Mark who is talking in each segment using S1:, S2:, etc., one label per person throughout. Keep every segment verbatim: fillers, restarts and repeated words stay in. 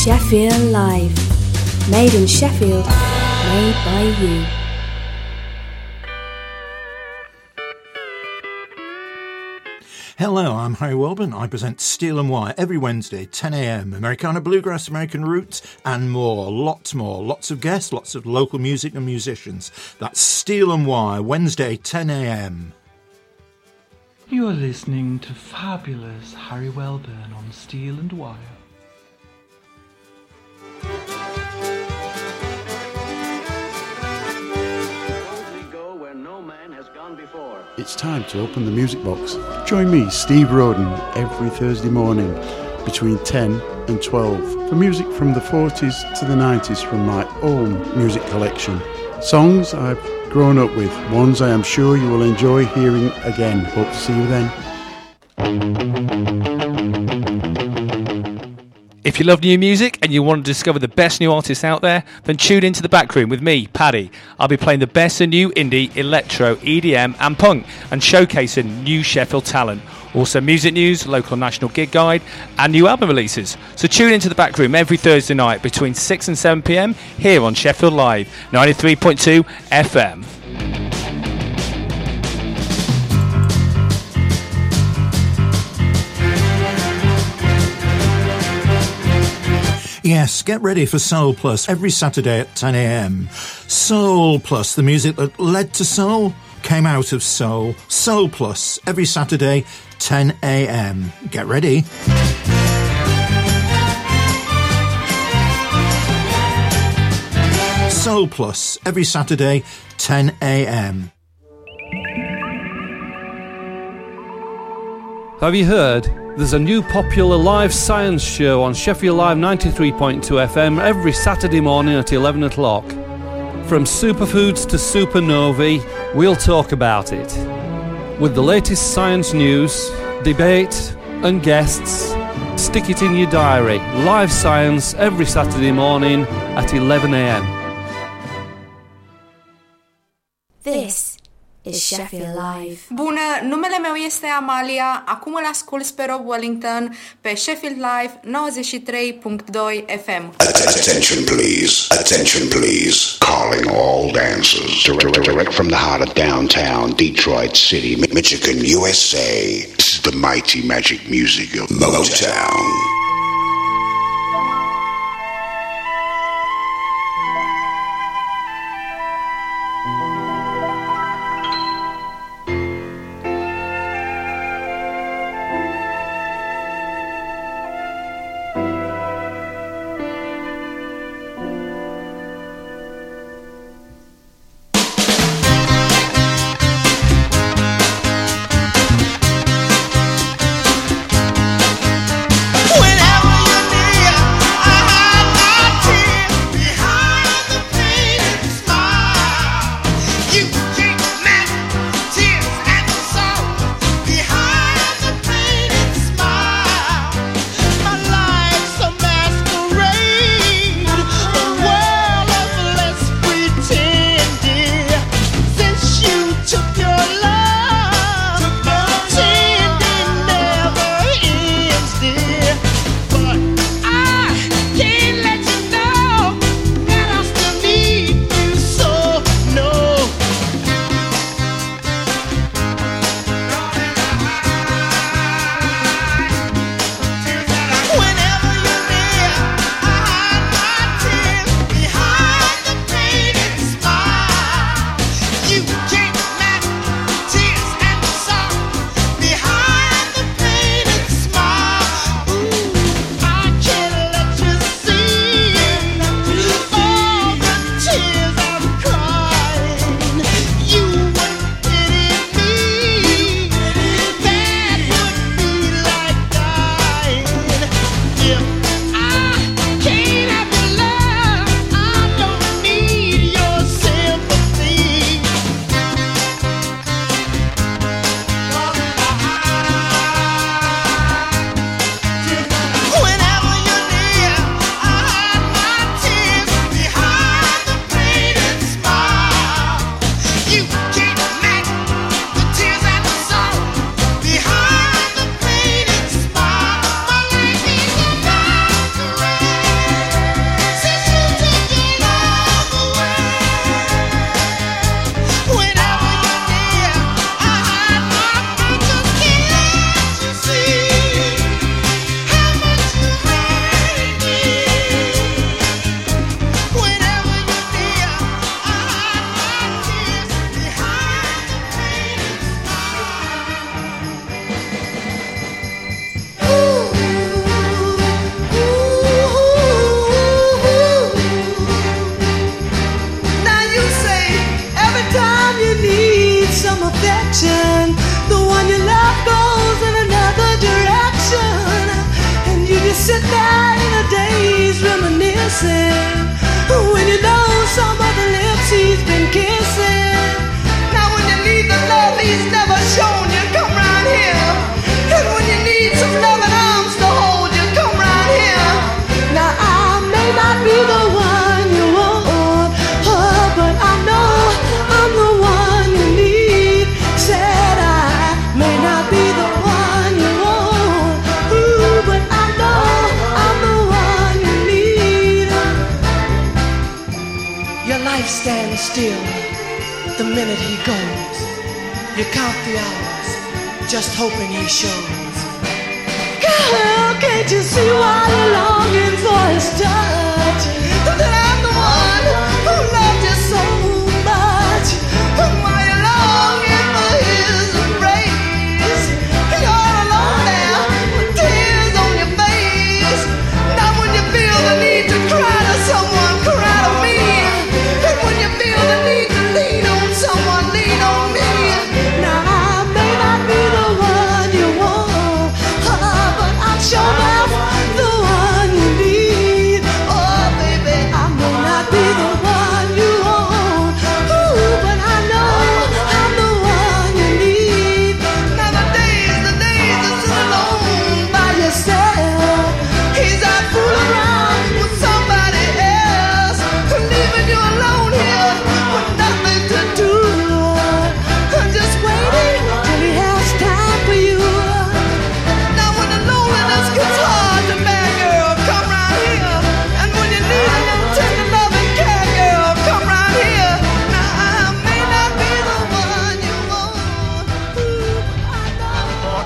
S1: Sheffield Live. Made in Sheffield, made by you.
S2: Hello, I'm Harry Welburn. I present Steel and Wire every Wednesday, ten a.m. Americana Bluegrass, American Roots, and more. Lots more. Lots of guests, lots of local music and musicians. That's Steel and Wire, Wednesday, ten a.m.
S3: You are listening to fabulous Harry Welburn on Steel and Wire.
S4: It's time to open the music box. Join me, Steve Roden, every Thursday morning between ten and twelve for music from the forties to the nineties from my own music collection. Songs I've grown up with, ones I am sure you will enjoy hearing again. Hope to see you then.
S5: If you love new music and you want to discover the best new artists out there, then tune into The Back Room with me, Paddy. I'll be playing the best of new indie, electro, E D M and punk and showcasing new Sheffield talent. Also music news, local and national gig guide and new album releases. So tune into The Back Room every Thursday night between six and seven p.m. here on Sheffield Live, ninety-three point two F M.
S2: Yes, get ready for Soul Plus every Saturday at ten a.m. Soul Plus, the music that led to soul, came out of soul. Soul Plus every Saturday, ten a.m. Get ready. Soul Plus every Saturday, ten a.m.
S6: Have you heard? There's a new popular live science show on Sheffield Live ninety-three point two F M every Saturday morning at eleven o'clock. From superfoods to supernovae, we'll talk about it. With the latest science news, debate and guests, stick it in your diary. Live science every Saturday morning at eleven a.m.
S1: This is Sheffield Live.
S7: Bună, numele meu este Amalia, acum îl ascult pe Rob Wellington pe Sheffield Live nouăzeci și trei punct doi F M.
S8: Attention please, attention please. Calling all dancers direct, direct from the heart of downtown Detroit City, Michigan, U S A. This is the mighty magic music of Motown.
S9: When missing. When you know some other lips he's been kissing. Now when you need the love he's never shown you, come round here. And when you need some loving arms to hold you, come round here. Now I may not be the one you want, oh, but I know I'm the one you need. Said I may not be the one you want, ooh, but I know I'm the one you need. Your life stands still the minute he goes. You count the hours, just hoping he shows. Girl, can't you see why you're longing for his touch? That I'm the one who loved you so much. And why you're longing for his embrace. You're alone there with tears on your face. Now when you feel the need to cry to someone, cry to me. And when you feel the need to lean on someone, lean on me. Now I may not be the one you want, oh, but I'm sure enough the one you need. Oh baby, I may not be the one you want, ooh, but I know I'm the one you need. Now the days, the days are so alone by yourself. He's out fooling around with somebody else, leaving you alone here with nothing to do. Just waiting till he has time for you. Now when the loneliness gets hard to bear, girl, come round here. And when you need a little tender love and care, girl, come round here. Now I may not be the one you want, ooh, I know.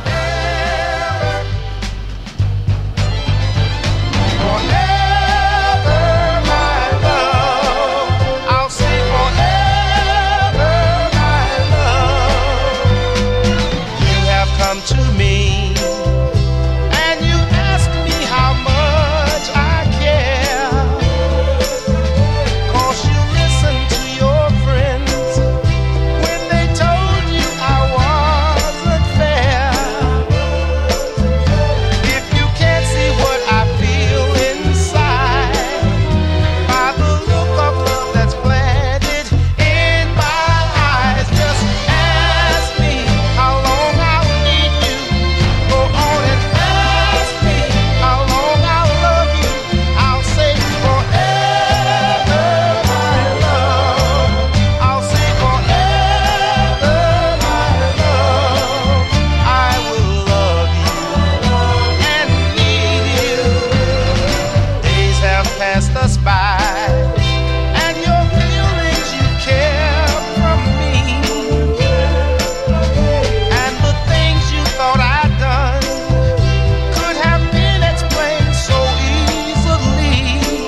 S10: Forever, my love, I'll say forever, my love. You have come to me, and you ask me how much I care. 'Cause you listened to your friends when they told you I wasn't fair. If you can't see what I feel inside, by the look of love that's planted in my eyes, just ask me how long I'll need you. Go on and ask me how long I'll love you. I'll say forever, my love. I'll say forever, my love. I will love you and need you. Days have passed us by, and your feelings you care from me, and the things you thought I'd done could have been explained so easily.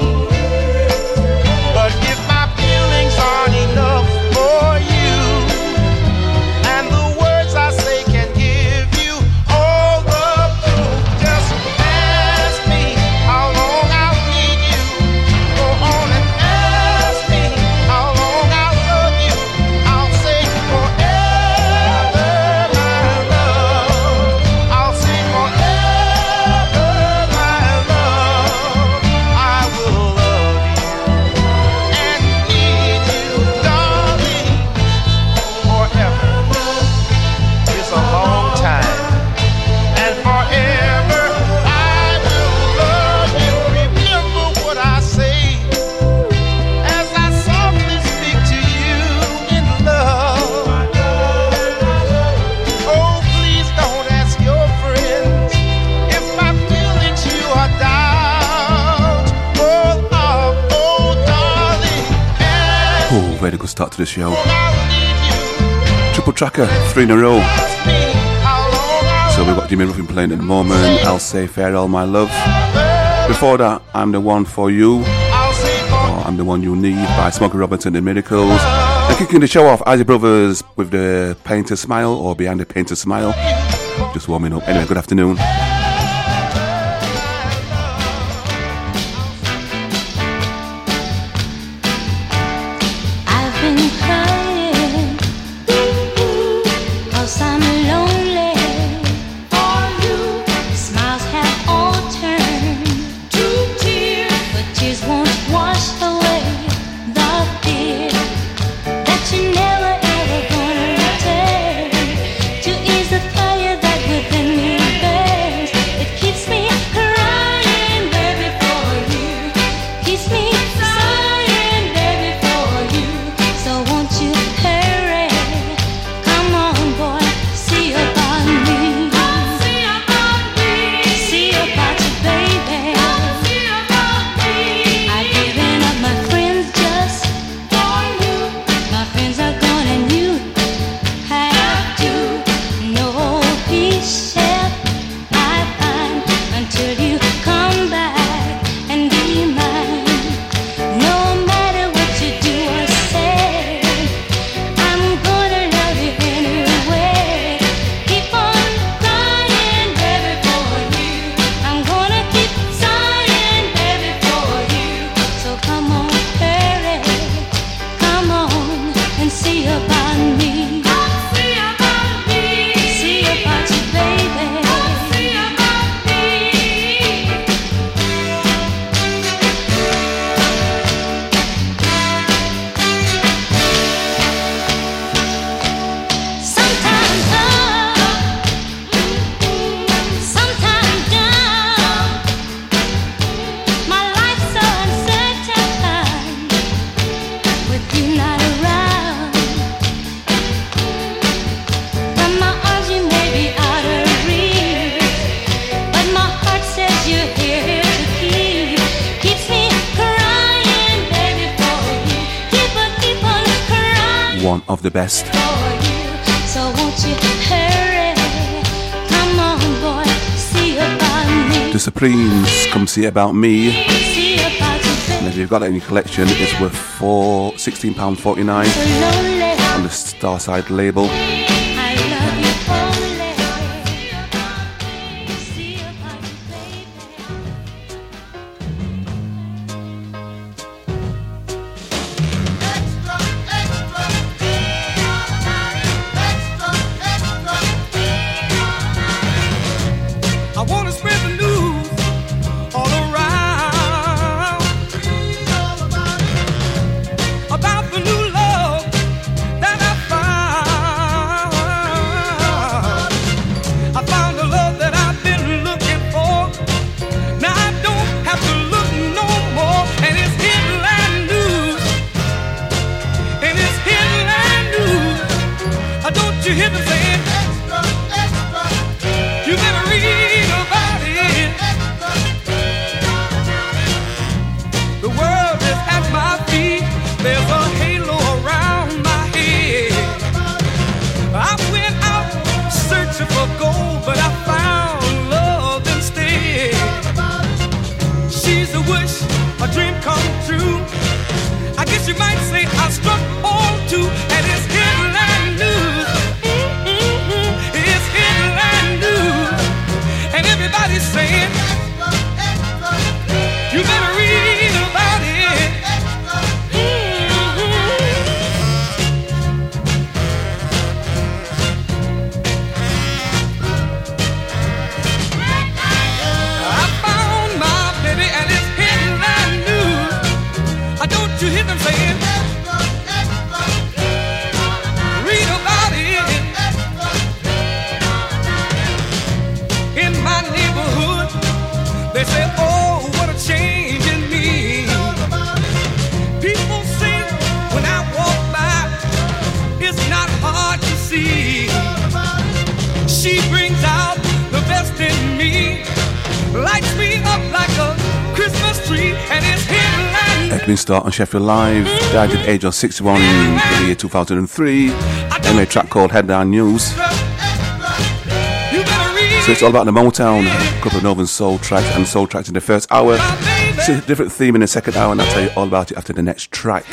S10: But if my feelings aren't enough for you, and the words I say can give you all the proof, just ask me how long I'll need you. Go on and ask me how long I'll love you. I'll say forever, my love. I'll say forever, my love. I will love you and need you, darling, forever. It's a long time, and forever I will love you. Remember what I say as I softly speak to you in love. Oh, please don't ask your friends if my feelings you are doubt. Oh, oh, oh, darling, ask
S11: Oh, very good start to the show.
S10: I'll need you.
S11: Triple tracker, three in a row.
S10: Ask me how long I'll
S11: So we've got Jimmy Ruffin playing at the moment. I'll say farewell, my love. Before that, I'm the one for you.
S10: I'll say
S11: Or I'm the one you need by Smokey Robinson and Miracles. And kicking the show off, Isaac Brothers with the Painter Smile, or Behind the Painter Smile. Just warming up. Anyway, good afternoon.
S12: I've been crying, 'cause I'm lonely for you. Smiles have all turned to tears, but tears won't
S11: one of the best.
S12: So won't you hurry? Come on, boy, see about me.
S11: The Supremes, Come See About Me.
S12: See about you,
S11: And if you've got that in your collection, it's worth four, sixteen pounds forty-nine on the Starside label.
S12: I love you only. See about you, baby.
S10: I want to spread the news all around about the new love that I found. I found the love that I've been looking for. Now I don't have to look no more. And it's headline news. And it's headline news. Uh, Don't you hear them saying? You better read about it. The world is at my feet. There's a halo around my head. I went out searching for gold, but I found love instead. She's a wish, a dream come true. I guess you might say I struck all two, and it's headline news. Mm-mm-mm. It's headline news. And everybody's saying, you better read about it. Mm-hmm. I found my baby and it's headline news. I don't you hear them saying, read about it. In my neighborhood, they say, oh, what a change in me. People say when I walk by, it's not hard to see. She brings out the best in me, lights me up like a Christmas tree, and it's headline.
S11: Edwin Starr on Sheffield Live, died at the age of sixty-one in the year two thousand three. They made a track called Headline News. So it's all about the Motown, a couple of Northern Soul tracks and soul tracks in the first hour. It's a different theme in the second hour, and I'll tell you all about it after the next track.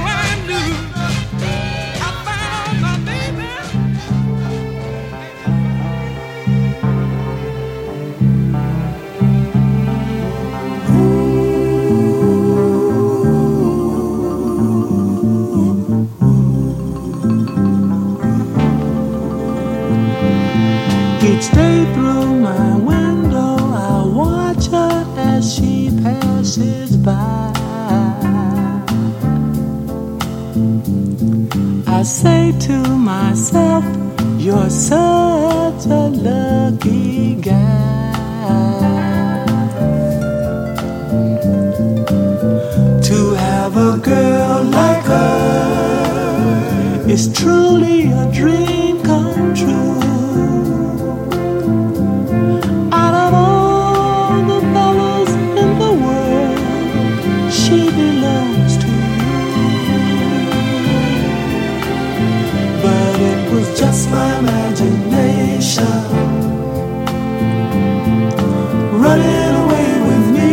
S9: Each day through my window I watch her as she passes by. I say to myself, you're such a lucky guy to have a girl like her. Is truly a dream come true. Just my imagination running away with me.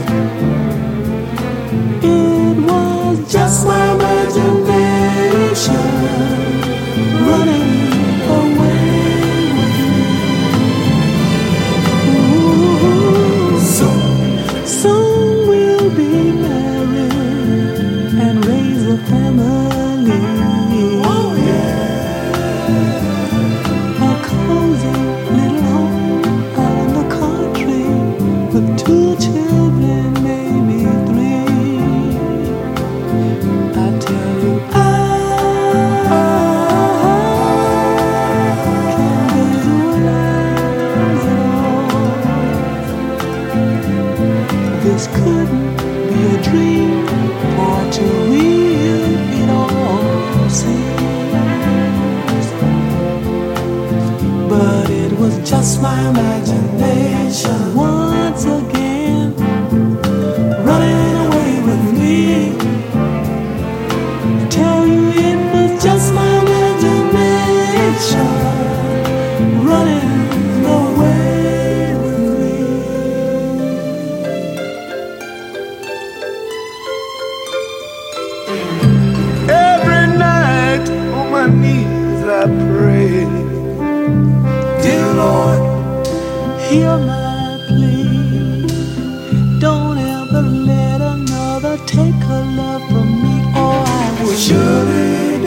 S9: It was just my imagination running away with me. Ooh, soon, soon we'll be married and raise a family. Oh yeah. This couldn't be a dream, for to real it all seems. But it was just my imagination once again running away with me. I tell you it was just my
S10: Every night on my knees I pray. Dear Lord,
S9: Hear my plea. Don't ever let another take her love from me, or I will surely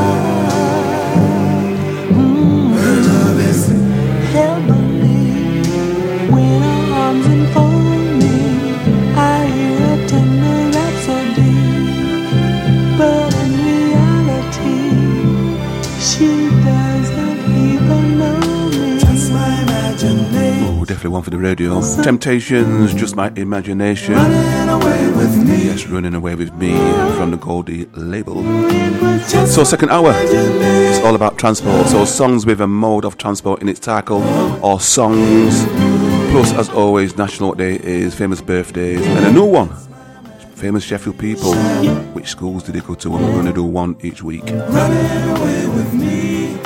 S9: die. Mm. Her love is heavenly. When her arms enfold me, I hear a tender rhapsody. But in reality, she doesn't even know me. Just my imagination.
S11: Oh, definitely one for the radio. Temptations, Just My Imagination.
S9: Running away with me.
S11: Yes, Running Away With Me from the Goldie label. So second hour is all about transport. So songs with a mode of transport in its title or songs. Plus, as always, National Day is famous birthdays. And a new one, famous Sheffield people. Which schools did they go to? And we're going to do one each week.
S9: Running away with me.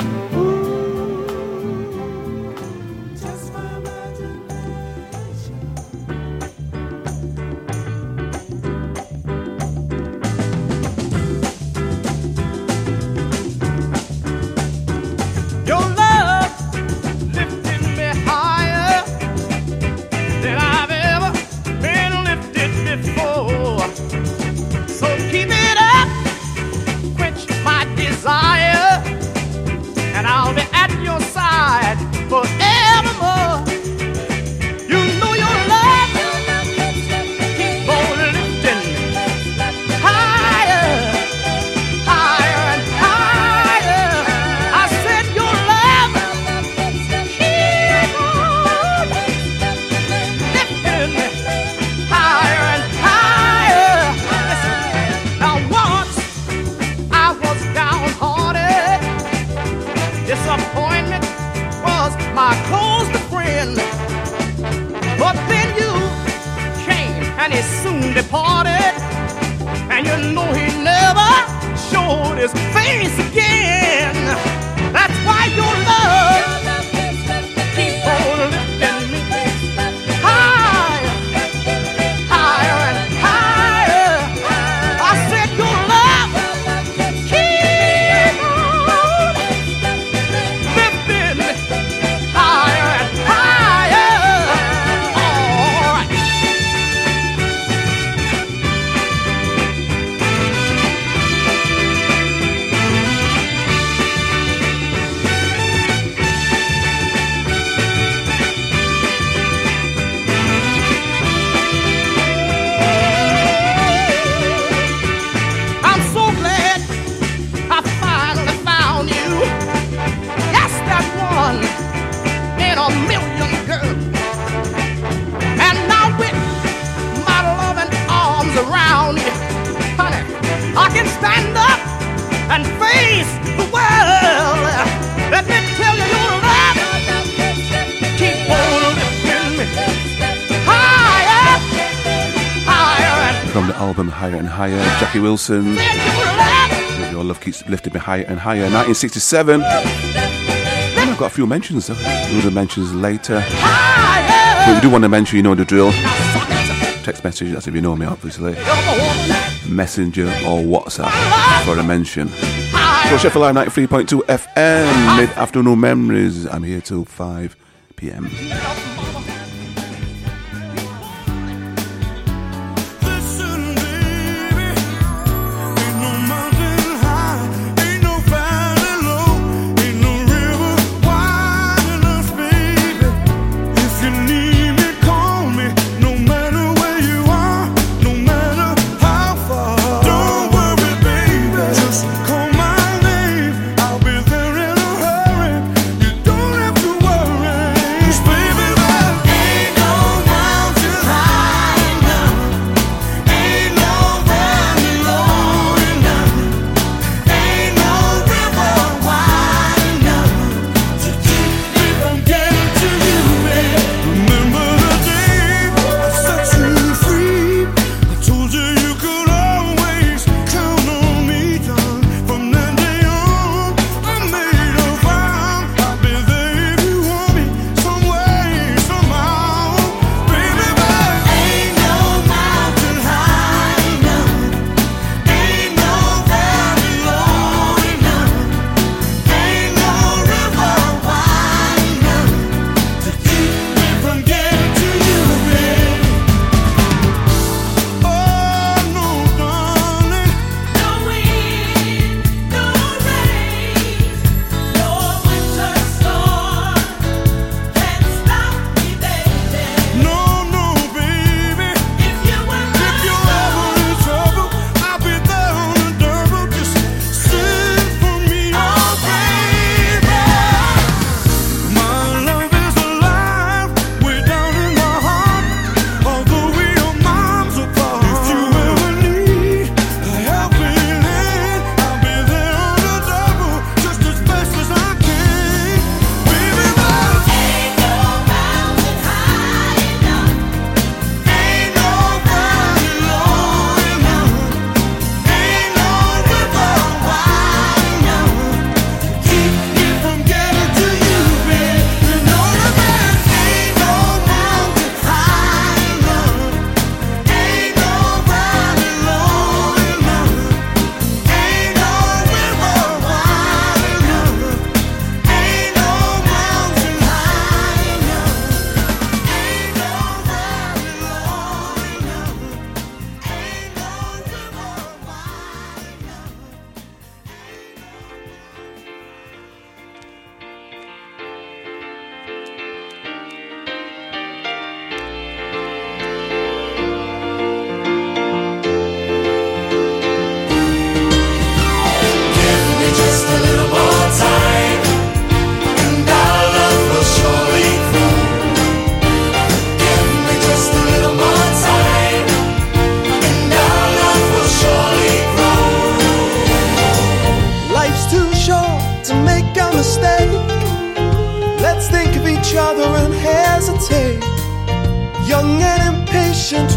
S10: your love lifted me higher than I've ever been lifted before. So keep it up, quench my desire, and I'll be at your side forevermore. You know your love keep on lifting higher, higher and higher. I said your love keep on lifting higher and higher. Listen, now once I was downhearted. Disappointment was my closest friend. But then you came and he soon departed. And you know he never showed his face again. That's why your love keep on lifting me higher, higher and higher. I said your love keep on lifting me higher and higher. All right. I'm so glad I finally found you. Yes, that one in a million girls. And now with my loving arms around you, honey, I can stand up and face the world. Let me tell you, your love keep on lifting me higher, higher and
S11: From the album Higher and Higher, Jackie Wilson.
S10: your love.
S11: With Your Love Keeps Lifting Me Higher and Higher, nineteen sixty-seven. And I've got a few mentions, though. We'll do the mentions later. But if you do want to mention, you know the drill. Text message, that's if you know me, obviously. Messenger or WhatsApp for a mention. So Sheffield Live ninety-three point two F M, mid-afternoon memories. I'm here till five p.m.
S10: Listen, baby, ain't no mountain high, ain't no valley low, ain't no river wide enough, baby. If you need me, call me, no matter where you are, no matter how far. Don't worry, baby, just call my name, I'll be there in a hurry. You don't have to worry, 'cause baby, that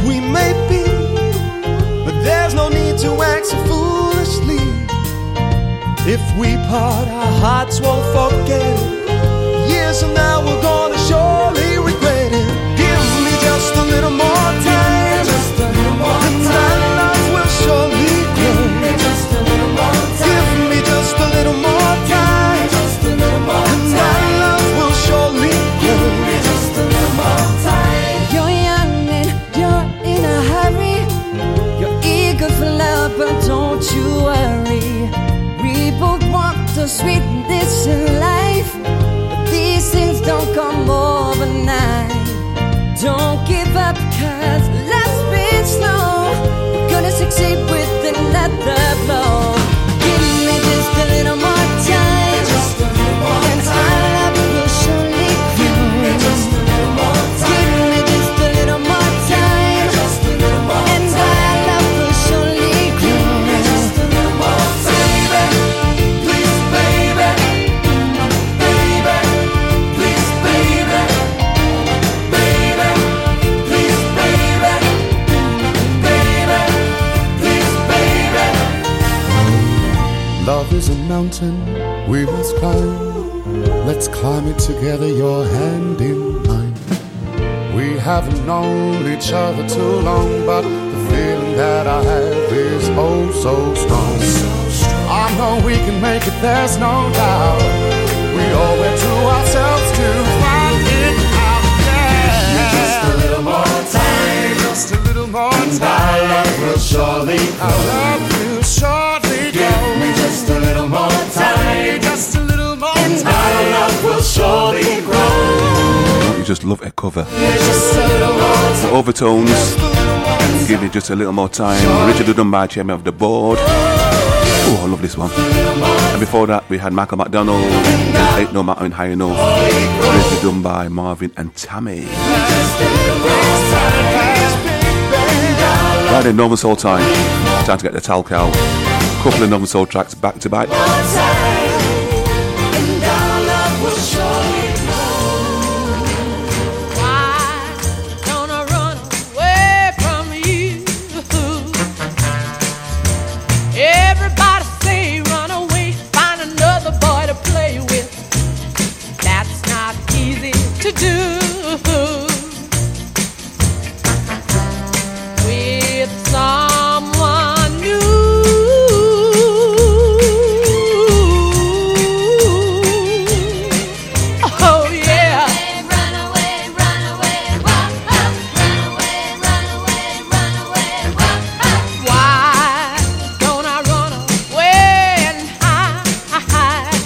S13: we may be, but there's no need to act so foolishly. If we part, our hearts won't forget it. Years from now we're gonna surely regret it. Give me just a little more time, just a little more time, and our love will surely grow. Give me just a little more time. Give me just a little more time, just a little more time, and our love will surely grow. Give me just a little more time.
S14: You're young and you're in a hurry. You're eager for love, but don't you worry. We both want to sweeten this in life, but these things don't come overnight. Don't give up, cause life's been slow. We're gonna succeed with another blow. Give me just a little more time, just a little more and time, and our love will surely grow. Give me just a little more time. Give me just a little more time, just a little more and time, and our love will surely grow. Give me just a little more time, baby. Please, baby, baby, please, baby, baby, please, baby, baby, please, baby.
S4: Love is a mountain we must climb. Let's climb it together, your hand in mine. We haven't known each other too long, but the feeling that I have is oh so strong. I know we can make it, there's no doubt. We owe it to ourselves to find it out. Yeah. Just a little more time, just a little more time. Our love will surely grow. Our love will surely grow. Give me just a little more time, just a little more time. And our love will surely grow.
S11: You just love a cover.
S13: Just a little more time.
S11: The overtones. Give me just a little more time. Richard Dunbar, chairman of the board. Oh, I love this one. And before that, we had Michael McDonald, Ain't No Mountain High Enough, Richard Dunbar, Marvin and Tammy. Right in Northern Soul time. Time to get the talc out. Couple of Northern Soul tracks back to back.
S15: Everybody say run away, find another boy to play with. That's not easy to do. With someone new. Oh yeah. Run away, run away, run away, run away, run away, run away, run away. Why don't I run away and hide?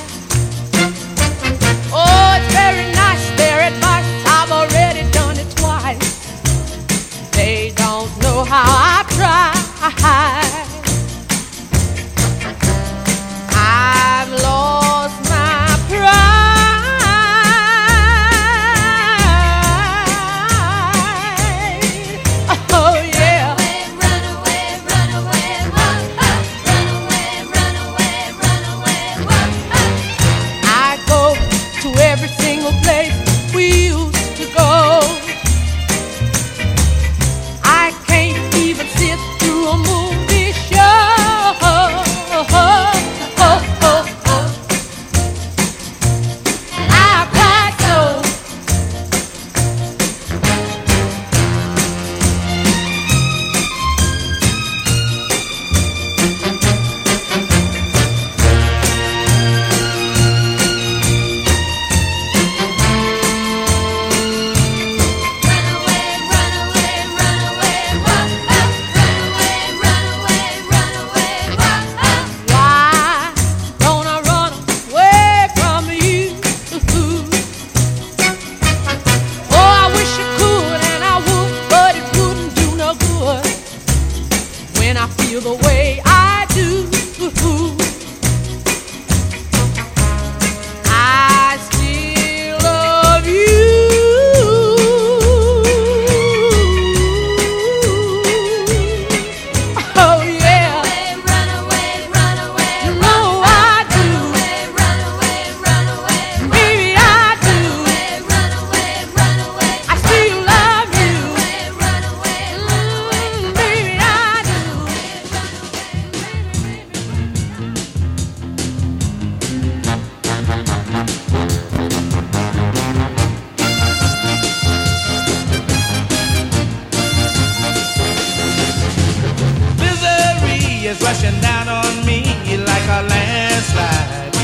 S15: Oh, it's very nice, their advice. I've already done it twice. They don't know how I tried. I've lost my pride. Oh yeah. Run away, run away, run away, run away, run away, run away. I go to every single place we used to go. I can't even sit through a movie show. I cried so. Why don't I run away from you? Oh, I wish I could and I would, but it wouldn't do no good when I feel the way I do. I still love you. Oh yeah. Run away, run away, you know I do. Run away, run away, baby I do. Run away, run away, I still love you. Run away, run away.
S10: is rushing down on me like a landslide.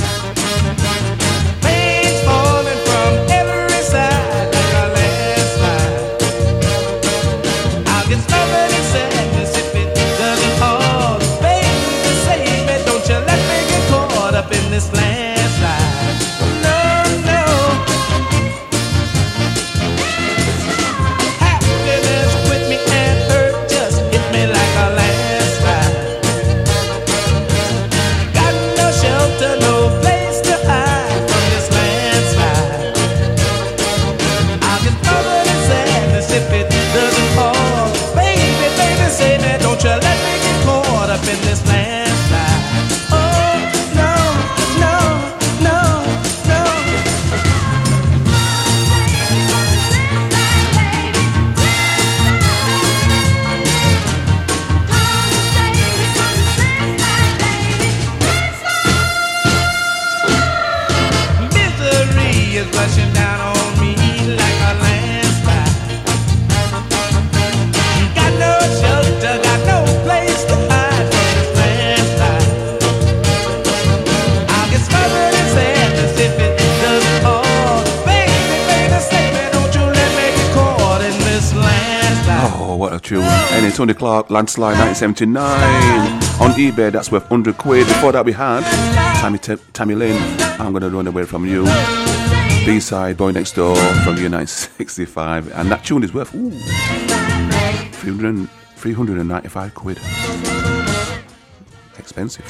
S10: Rain's falling from every side like a landslide. I'll get stubborn and sadness if it doesn't pause. Baby, save me, don't you let me get caught up in this landslide. No, no. Happiness quit me and hurt just hit me like a landslide. Got no shelter, no place to hide from this landslide. I'll get covered in sadness if it doesn't fall. Baby, baby, say that, don't you let me get caught up in this landslide. Oh, no, no, no, no. Misery is rushing down on me like a landslide. Got no shelter, got no place to hide from this landslide. I'll get smothered in sadness if it doesn't fall. Baby, baby, say me, don't you let me get caught in this landslide.
S11: Oh, what a tune. And it's Tony Clark, Landslide nineteen seventy-nine. On eBay, that's worth one hundred quid. Before that, we had Tammy, T- Tammy Lynn, I'm Gonna Run Away From You. B-side, Boy Next Door from the year nineteen sixty-five. And that tune is worth ooh, three hundred ninety-five quid. Expensive.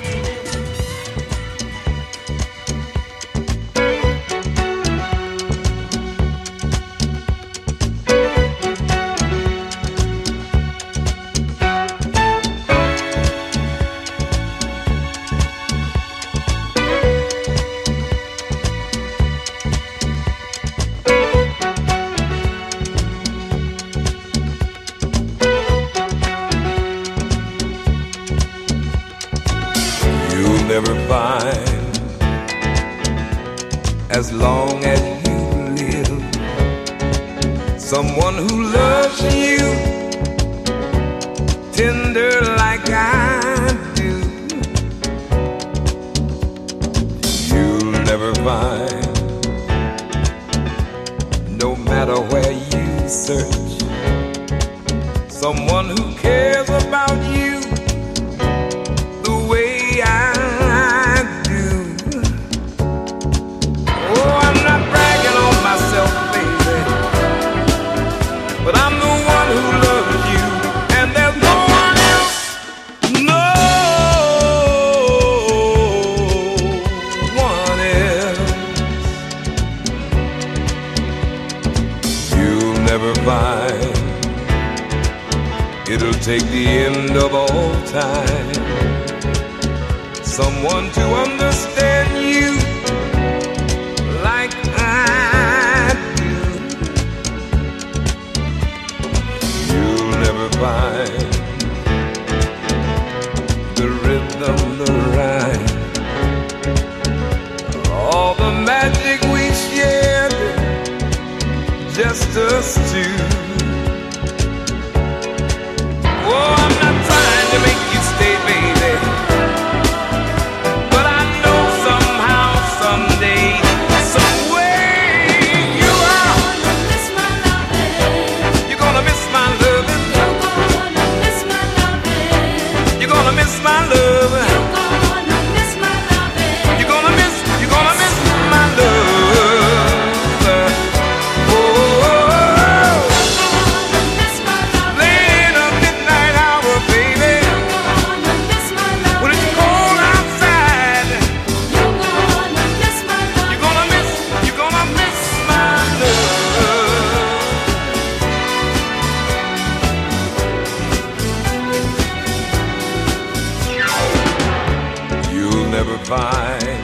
S16: You'll never find, as long as you live, someone who loves you tender like I do. You'll never find, no matter where you search, someone who cares about you the way I do. Oh, I'm not bragging on myself, baby, but I'm the one who loves you, and there's no one else, no one else. You'll never find, it'll take the end of all time, someone to understand you like I do. You'll never find the rhythm, the rhyme, all the magic we shared, just us two. Oh, I'm not trying to make you stay, baby, but I know somehow, someday, some way you are. You're gonna miss my loving. You're gonna miss my loving. You're gonna miss, you're gonna miss my love. Oh, late in the midnight hour, baby, when it's cold outside, you're gonna miss, you're gonna miss my love. You'll never find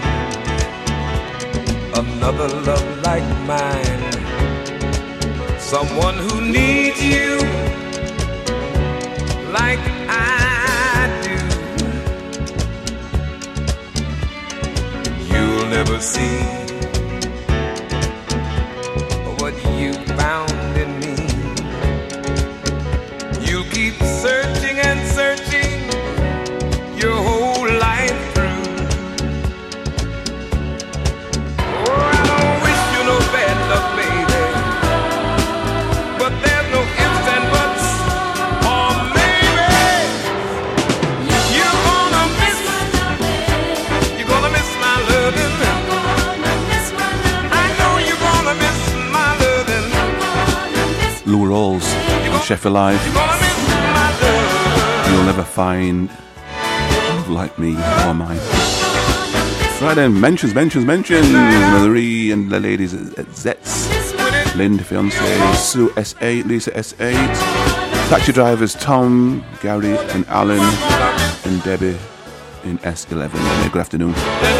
S16: another love like mine, someone who needs you like I do. You'll never see what you found in me. You'll keep searching and searching
S11: Sheffield Live. You'll never find like me or mine. Right then, mentions, mentions, mentions. Marie and the ladies at Zets. Linda, fiance, Sue S eight, Lisa S eight. Taxi drivers Tom, Gary and Alan and Debbie in S eleven. Good afternoon.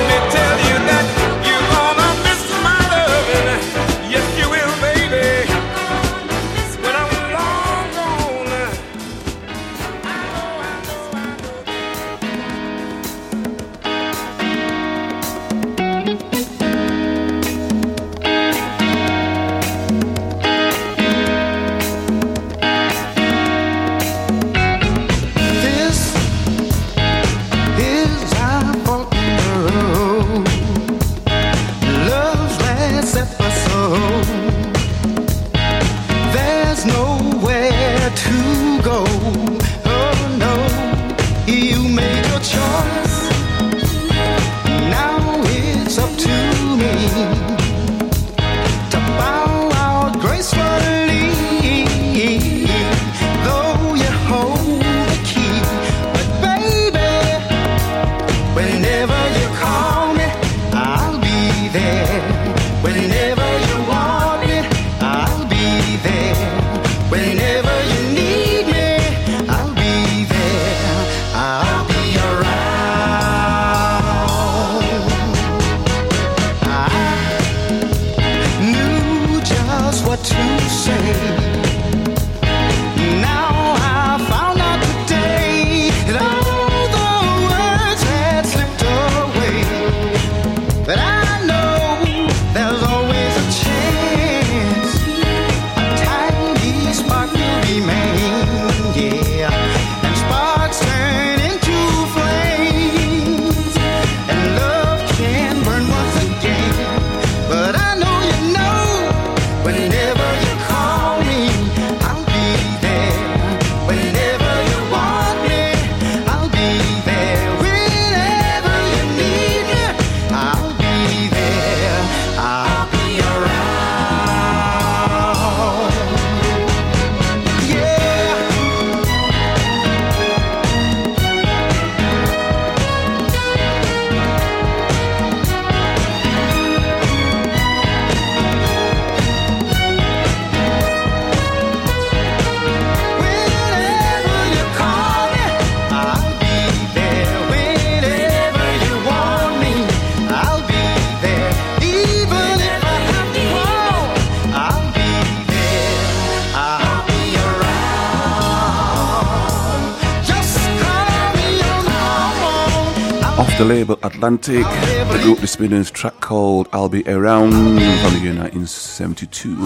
S11: The label Atlantic, the group The Spinners, track called I'll Be Around from the year nineteen seventy-two.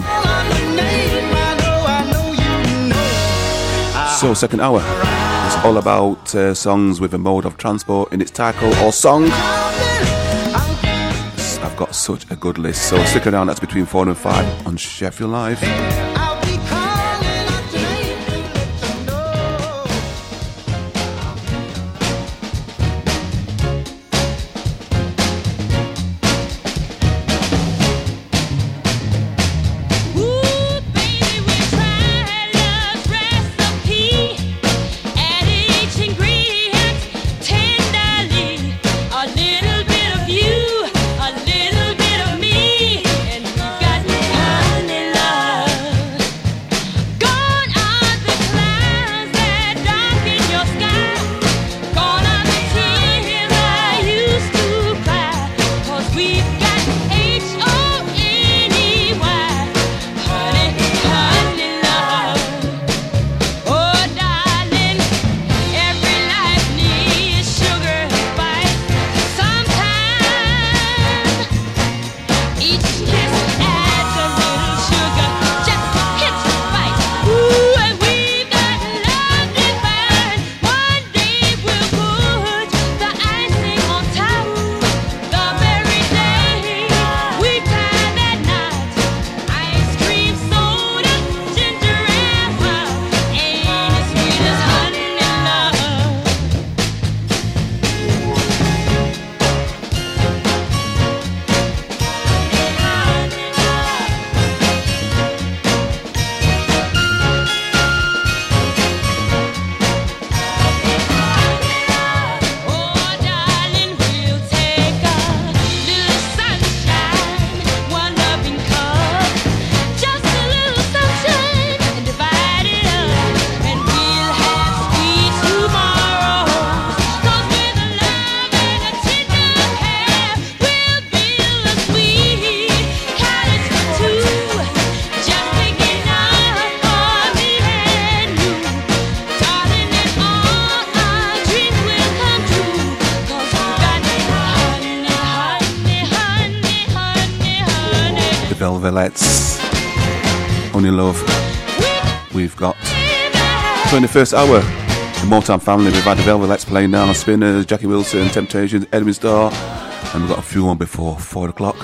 S11: So second hour, it's all about uh, songs with a mode of transport in its title or song. I've got such a good list, so stick around, that's between four and five on Sheffield Live.
S12: A little bit of me, and you got honey love.
S11: Velvets. Only Love. We've got twenty-first hour. The Motown family. We've had the Velvets playing now. Spinners, Jackie Wilson, Temptations, Edwin Starr. And we've got a few on before four o'clock.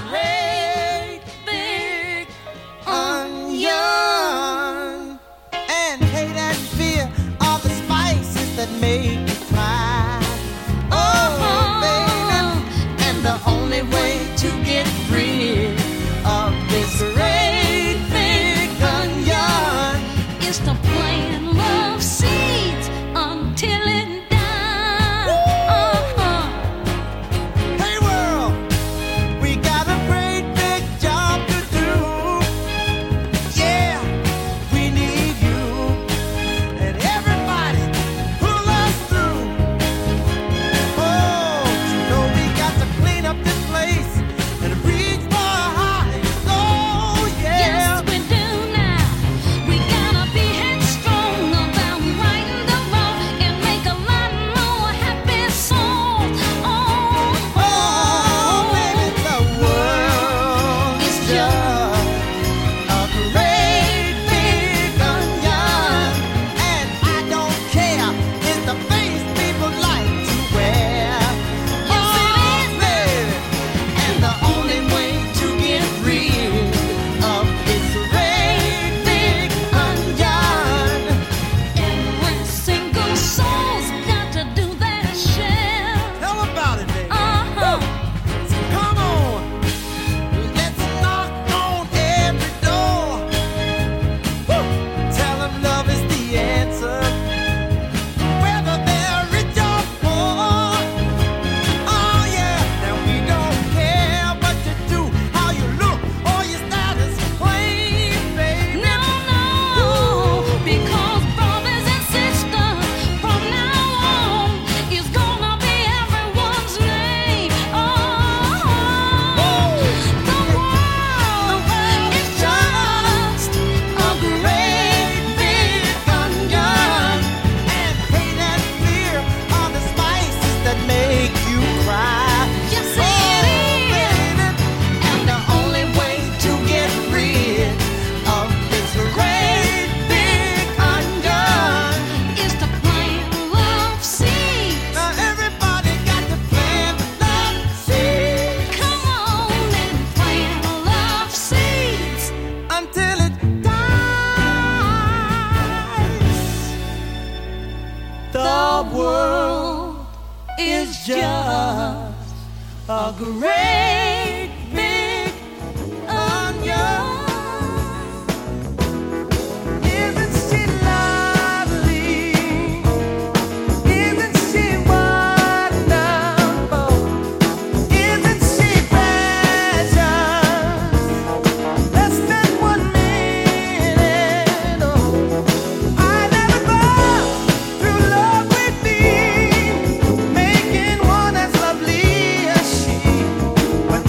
S13: But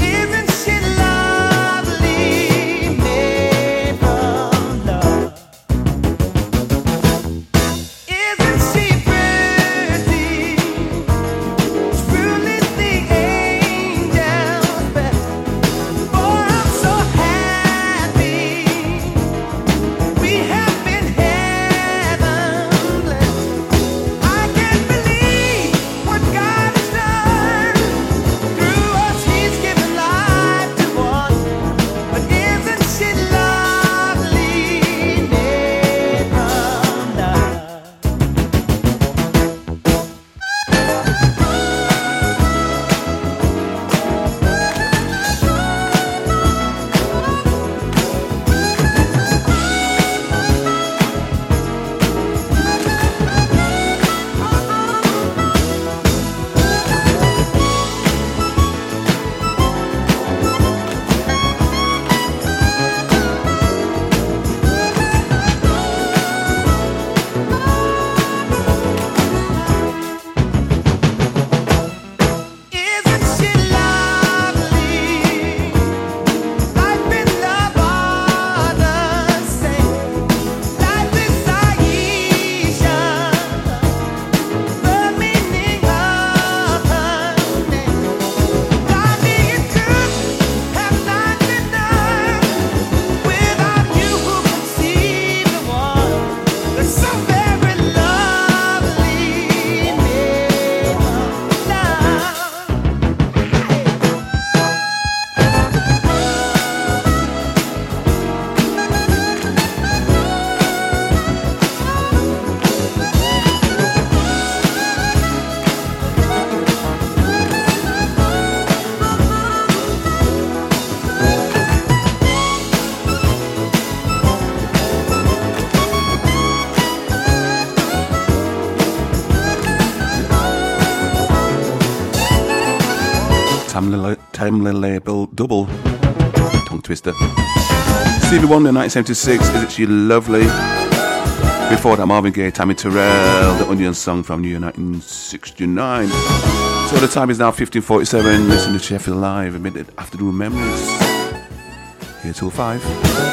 S11: Tamla, Tamla label double. Tongue twister. Stevie Wonder, nineteen seventy-six, Isn't She Lovely? Before that, Marvin Gaye, Tammy Terrell, the Onion song from nineteen sixty-nine. So the time is now fifteen forty-seven. Listen to Sheffield Live, a minute afternoon memories. Here till five.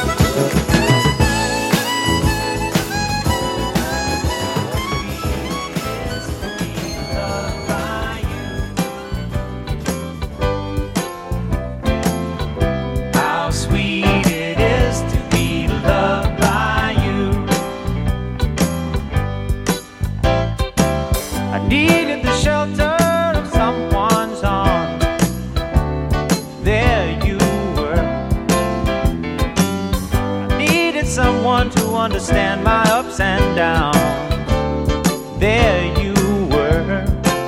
S17: Understand my ups and downs. There you were,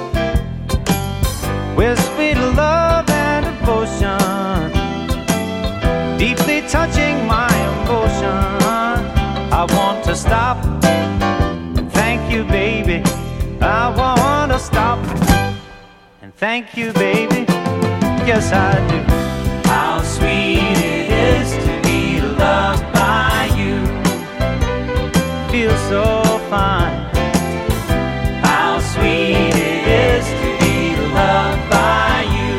S17: with sweet love and devotion, deeply touching my emotion. I want to stop and thank you, baby. I want to stop and thank you, baby. Yes, I do. How sweet it is to be loved by you. Feels so fine. How sweet it is to be loved by you.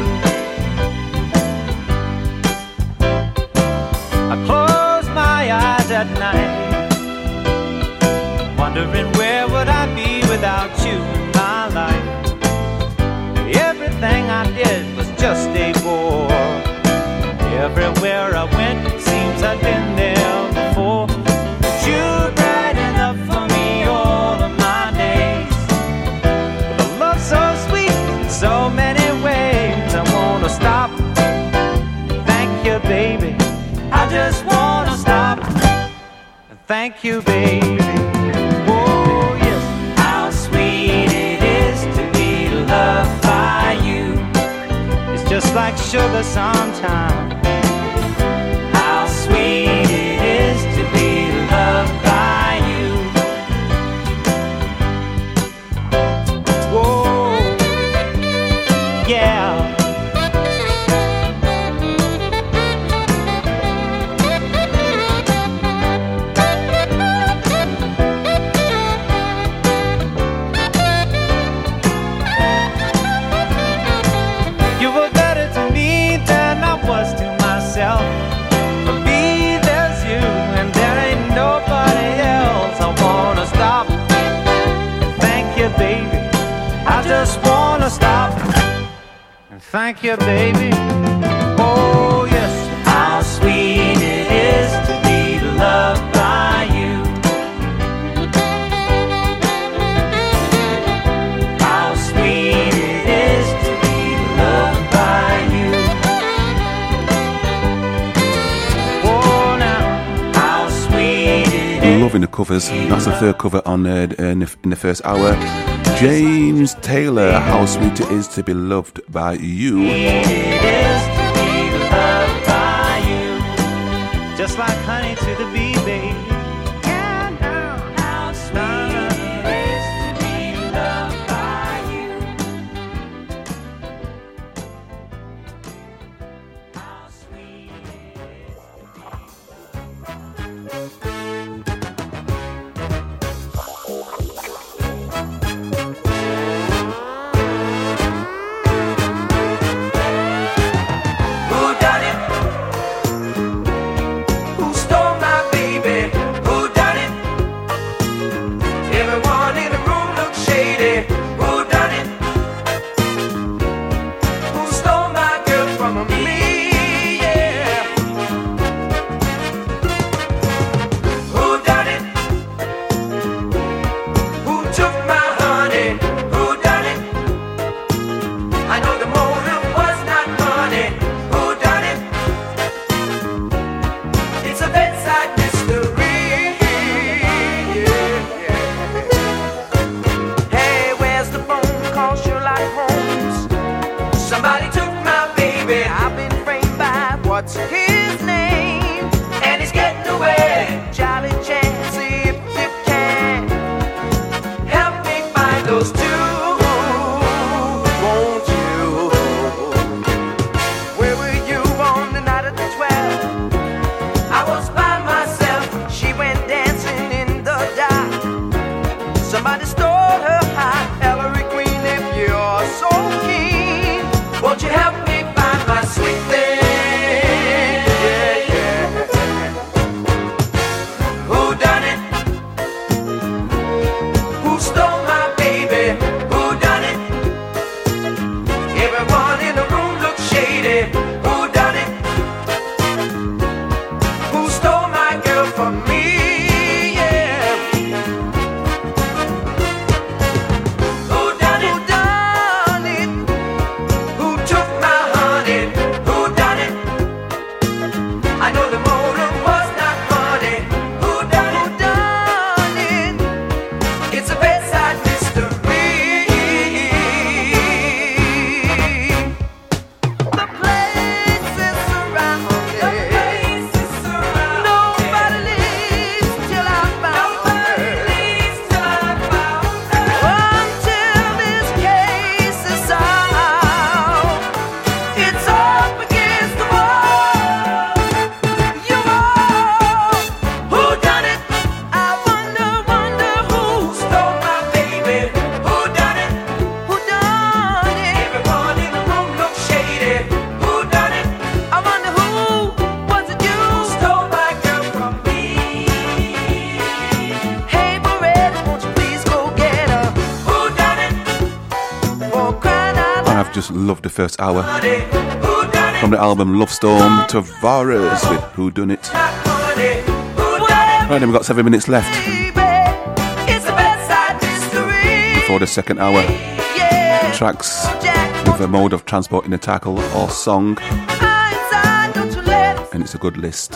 S17: I close my eyes at night, wondering where would I be without you in my life. Everything I did was just a bore. Everywhere I went, it seems I've been there before. But you bright enough for me all of my days. With a love so sweet in so many ways. I wanna stop, thank you, baby. I just wanna stop, thank you, baby. Oh yes, how sweet it is to be loved by you. It's just like sugar sometimes. How sweet it is to be loved by you. Whoa, yeah. You were better to me than I was to myself. For me, there's you, and there ain't nobody else. I wanna stop, thank you, baby. I just wanna stop, and thank you, baby. Oh yes, how sweet it is to be loved by you. How sweet it is to be loved by you. Oh now, how sweet it is.
S11: Loving the covers. That's the third cover on uh, in, the, in the first hour. James Taylor, How Sweet It Is to Be Loved by You.
S17: It is to be loved by you, just like honey to the bee, baby. Yeah, now, how sweet it is to be loved by you. How sweet it is.
S10: Who done it? Who stole
S11: I've just loved the first hour. From the album Love Storm, Tavares with Who Done It. Right, then we've got seven minutes left before the second hour. Tracks with a mode of transport in a title or song, and it's a good list.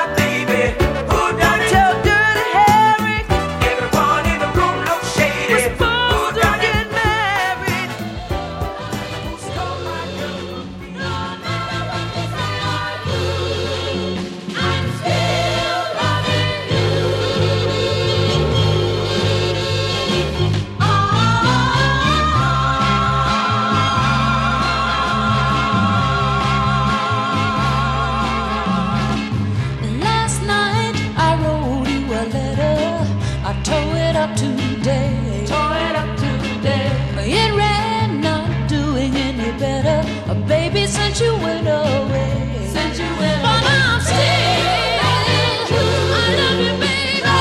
S12: Since you went away, since you went away, but I'm still, I love you, baby. No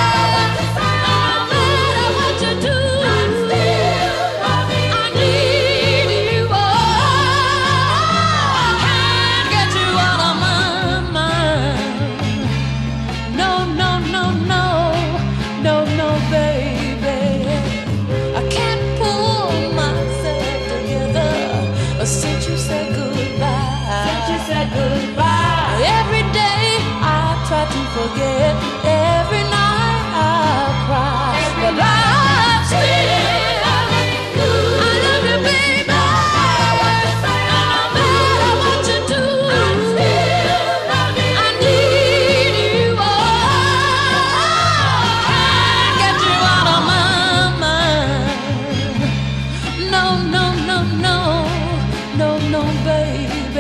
S12: matter what you do, I'm still loving you. I need you. Oh, I can't get you out of my mind. No, no, no, no, no, no, baby. I can't pull myself together since you said goodbye. Said goodbye. Every day I try to forget. Every night I cry. But I'm still, I love you, baby. And no matter what you do, I'm still loving you. I need you. Oh, I can't get you out of my mind. No, no, no, no, no, no, baby.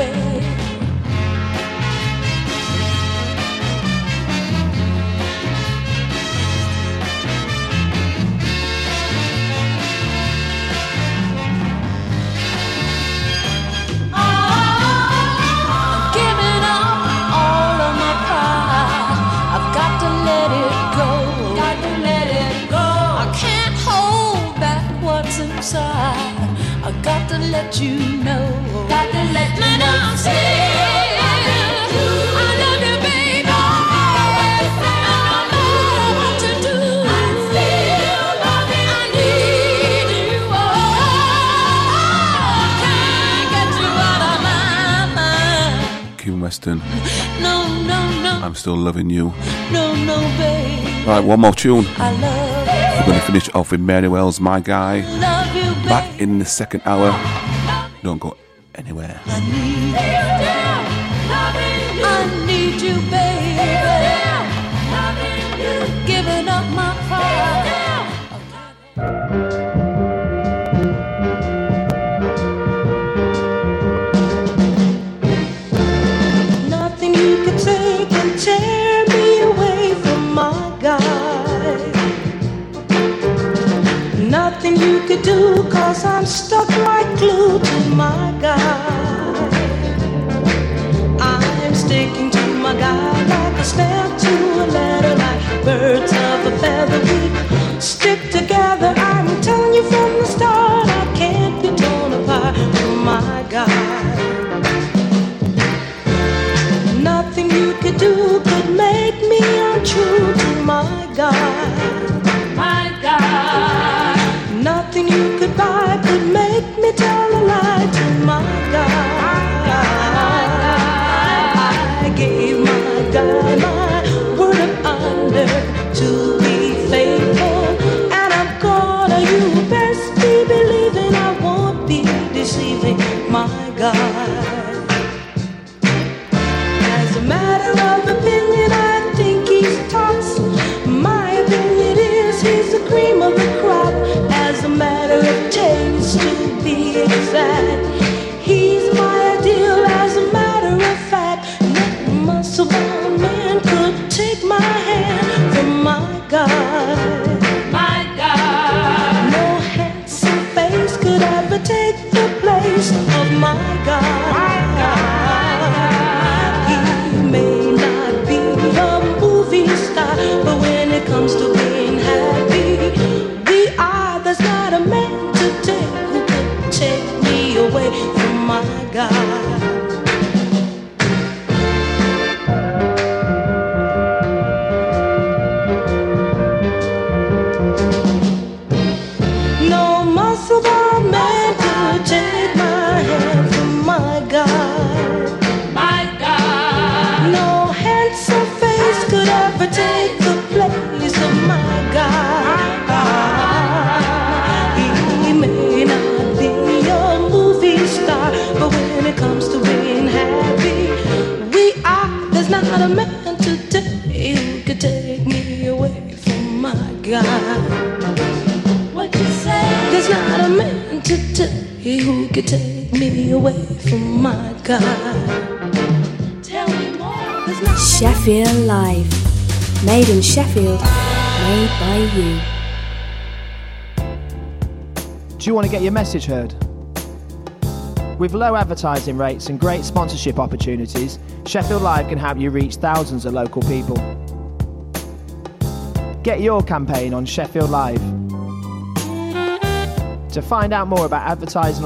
S12: I got to let you know, got to let you know, I'm still, I love you, baby. No matter what you do, I'm still loving you. I need you. Oh, can't get you out of my mind.
S11: Kim Weston.
S12: No, no, no.
S11: I'm still loving you.
S12: No, no, baby.
S11: Right, one more tune.
S12: I love.
S11: We're going to finish off with Mary Wells, My Guy.
S12: Love you, baby.
S11: Back in the second hour. Don't go anywhere.
S12: I need you. I need you, baby. Giving up my pride.
S9: Nothing you could say can tear me away from my guy. Nothing you could do, cause I'm stuck like glue to my guy. I'm sticking to my guy like a stamp to a letter, like birds of a feather. We stick together, I'm telling you from the start, I can't be torn apart from my guy. Nothing you could do could make me untrue to my guy. My guy. Nothing you could buy could make me tell a lie to my guy. I gave my guy my word of honor to be faithful, and I'm gonna, you best be believing I won't be deceiving my guy. As a matter of opinion, I think he's tops. My opinion is he's the cream of the crop. As a matter of taste, to be exact, he's my ideal. As a matter of fact, no muscle-bound man could take my hand from my guy. My guy. No handsome face could ever take the place of my guy. My guy. He may not be a movie star, but when it comes to being happy, we are. There's not a man today who could take me away my God. No muscle-bound man could take my hand from my God. My God. No handsome face could ever take the place of my God. He may not be a movie star, but when it comes to being happy, we are. There's not a man today who could take me away from my God. What you say? There's not a man today who could take me away from my God. Tell me more. There's not
S1: Sheffield Live. Made in Sheffield, made by you.
S18: Do you want to get your message heard? With low advertising rates and great sponsorship opportunities, Sheffield Live can help you reach thousands of local people. Get your campaign on Sheffield Live. To find out more about advertising